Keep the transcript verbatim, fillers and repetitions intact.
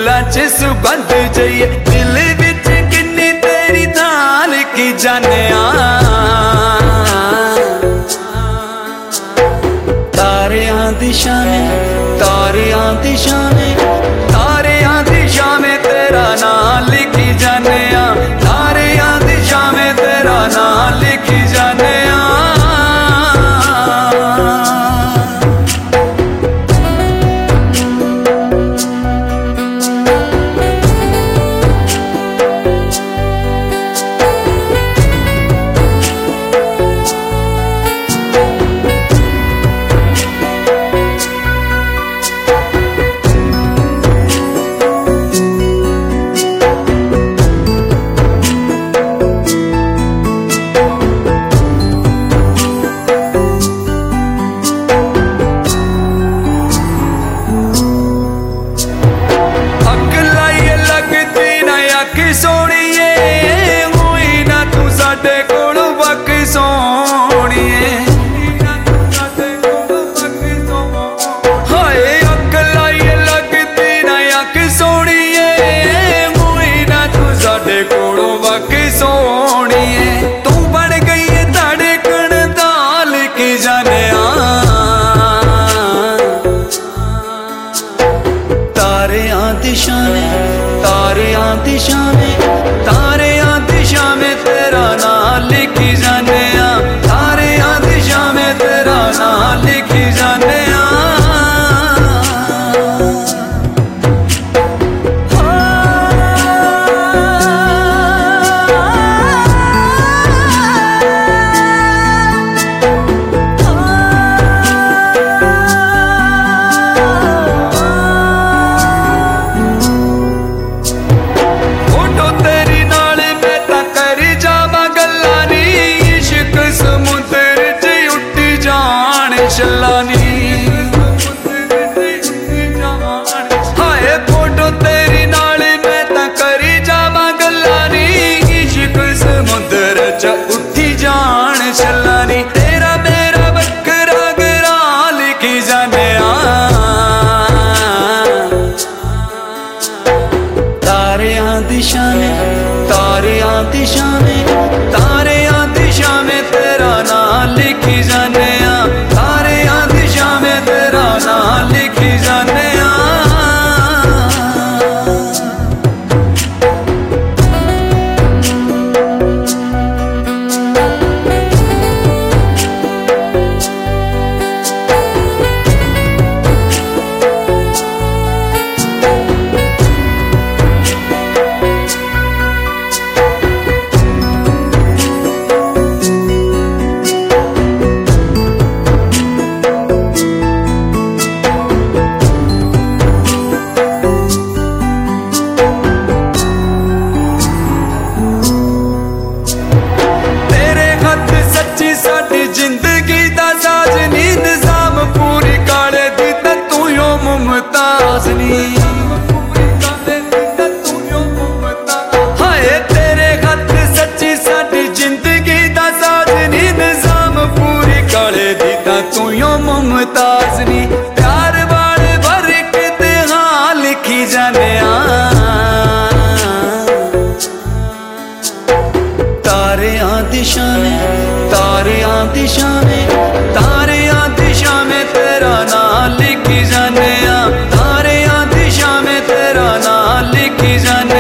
फुल्लां च सुगंध जइए दिल विच किन्नी तेरी थाल की जानिया तारियां दी शान तारियां दी शान तारियां दी शान तेरा नाम लिखी जानिया तारियां दी शान तेरा नाम लिखी जानिया सोनिए होई ना तू साडे कोल वक सोनिए हाय अक लाइए लगदी ना अक सोनिए होई ना तू साडे कोल वक सोनिए तू बन गई है धड़कन दाल की जानिया तारियां दी शान तारियां दी शान तारियां दी शान तेरा नाम लिखी जानिया तारियां दी शान तेरा नाम लिखी जानिया हाय फोटो तेरी नाल मैं तां करी जावां गल्लां नी इश्क समुंदर च उठी जान छलानी तेरा मेरा बकरा गरा लिखी जानिया तारियां दी शान तारियां दी शान तारियां दी शान तेरा नाम लिखी जानिया तारियां दी शान तेरा नाम लिखी जानिया जिंदगी दा साज नी निजाम पूरी काले दी ते तू यो मुमताज नी हाय तेरे खत सच्ची साडी जिंदगी दा साज नी निजाम पूरी काले दी ते तू यो मुमताज नी प्यार वाल भर के ते हां लिखी जानिया तारियां दी शान तारियां दी शान तारियां दी शान तेरा नाम लिखी जानिया तारियां दी शान तेरा नाम लिखी जानिया।